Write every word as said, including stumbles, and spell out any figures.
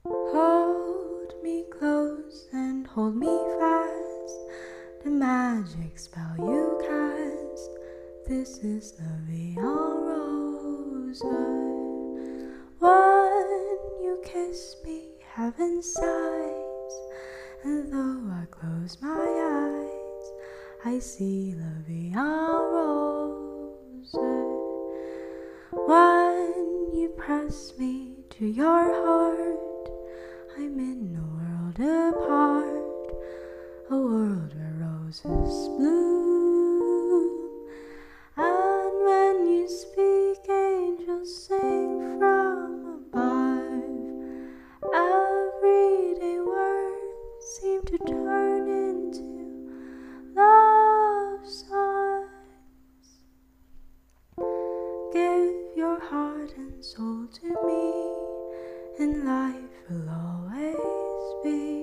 Hold me close and hold me fast. The magic spell you cast. This is the Beyond Rose. When you kiss me, heaven sighs, and though I close my eyes, I see the Beyond Rose. When you press me to your heart, I'm in a world apart, a world where roses bloom. And when you speak, angels sing from above. Everyday words seem to turn into love songs. Give your heart and soul to me, and life will always be